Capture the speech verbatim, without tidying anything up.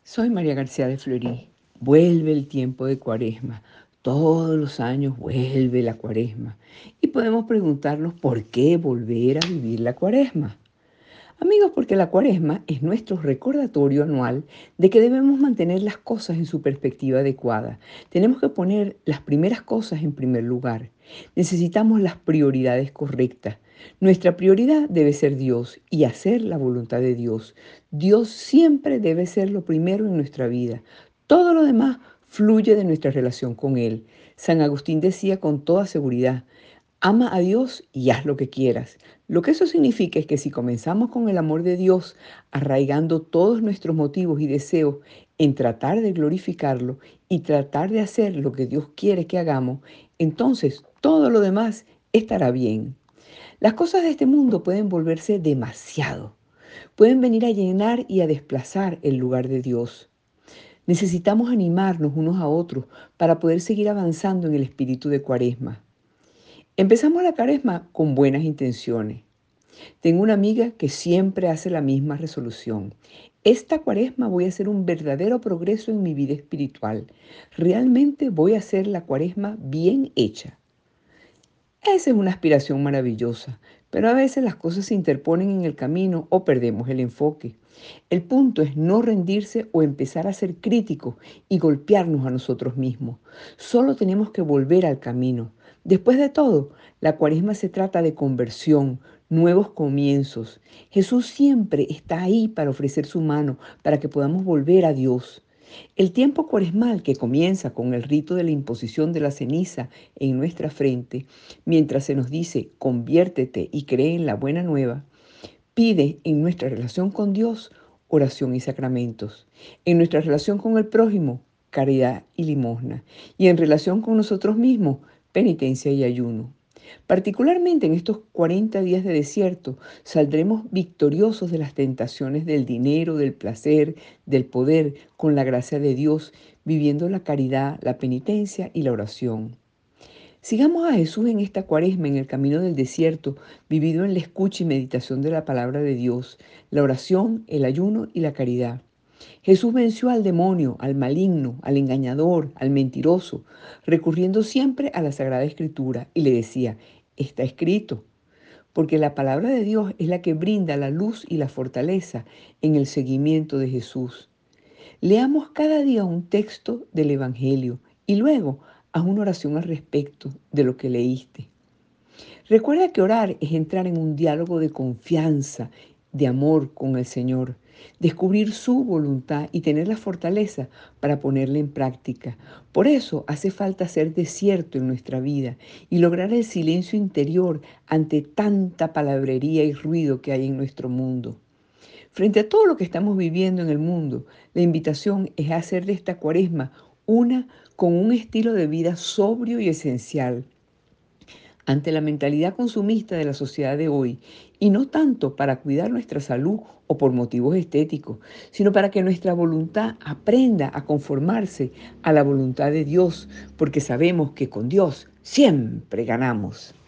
Soy María García de Florí. Vuelve el tiempo de Cuaresma. Todos los años vuelve la Cuaresma. Y podemos preguntarnos por qué volver a vivir la Cuaresma. Amigos, porque la Cuaresma es nuestro recordatorio anual de que debemos mantener las cosas en su perspectiva adecuada. Tenemos que poner las primeras cosas en primer lugar. Necesitamos las prioridades correctas. Nuestra prioridad debe ser Dios y hacer la voluntad de Dios. Dios siempre debe ser lo primero en nuestra vida. Todo lo demás fluye de nuestra relación con Él. San Agustín decía con toda seguridad: ama a Dios y haz lo que quieras. Lo que eso significa es que si comenzamos con el amor de Dios, arraigando todos nuestros motivos y deseos en tratar de glorificarlo y tratar de hacer lo que Dios quiere que hagamos, entonces todo lo demás estará bien. Las cosas de este mundo pueden volverse demasiado. Pueden venir a llenar y a desplazar el lugar de Dios. Necesitamos animarnos unos a otros para poder seguir avanzando en el espíritu de Cuaresma. Empezamos la Cuaresma con buenas intenciones. Tengo una amiga que siempre hace la misma resolución. Esta Cuaresma voy a hacer un verdadero progreso en mi vida espiritual. Realmente voy a hacer la Cuaresma bien hecha. Esa es una aspiración maravillosa, pero a veces las cosas se interponen en el camino o perdemos el enfoque. El punto es no rendirse o empezar a ser críticos y golpearnos a nosotros mismos. Solo tenemos que volver al camino. Después de todo, la Cuaresma se trata de conversión, nuevos comienzos. Jesús siempre está ahí para ofrecer su mano, para que podamos volver a Dios. El tiempo cuaresmal, que comienza con el rito de la imposición de la ceniza en nuestra frente, mientras se nos dice conviértete y cree en la buena nueva, pide en nuestra relación con Dios oración y sacramentos, en nuestra relación con el prójimo caridad y limosna, y en relación con nosotros mismos penitencia y ayuno. Particularmente en estos cuarenta días de desierto, saldremos victoriosos de las tentaciones del dinero, del placer, del poder, con la gracia de Dios, viviendo la caridad, la penitencia y la oración. Sigamos a Jesús en esta Cuaresma, en el camino del desierto, vivido en la escucha y meditación de la palabra de Dios, la oración, el ayuno y la caridad. Jesús venció al demonio, al maligno, al engañador, al mentiroso, recurriendo siempre a la Sagrada Escritura, y le decía: está escrito, porque la palabra de Dios es la que brinda la luz y la fortaleza en el seguimiento de Jesús. Leamos cada día un texto del Evangelio y luego haz una oración al respecto de lo que leíste. Recuerda que orar es entrar en un diálogo de confianza, de amor con el Señor, descubrir su voluntad y tener la fortaleza para ponerla en práctica. Por eso hace falta ser desierto en nuestra vida y lograr el silencio interior ante tanta palabrería y ruido que hay en nuestro mundo. Frente a todo lo que estamos viviendo en el mundo, la invitación es hacer de esta Cuaresma una con un estilo de vida sobrio y esencial ante la mentalidad consumista de la sociedad de hoy, y no tanto para cuidar nuestra salud o por motivos estéticos, sino para que nuestra voluntad aprenda a conformarse a la voluntad de Dios, porque sabemos que con Dios siempre ganamos.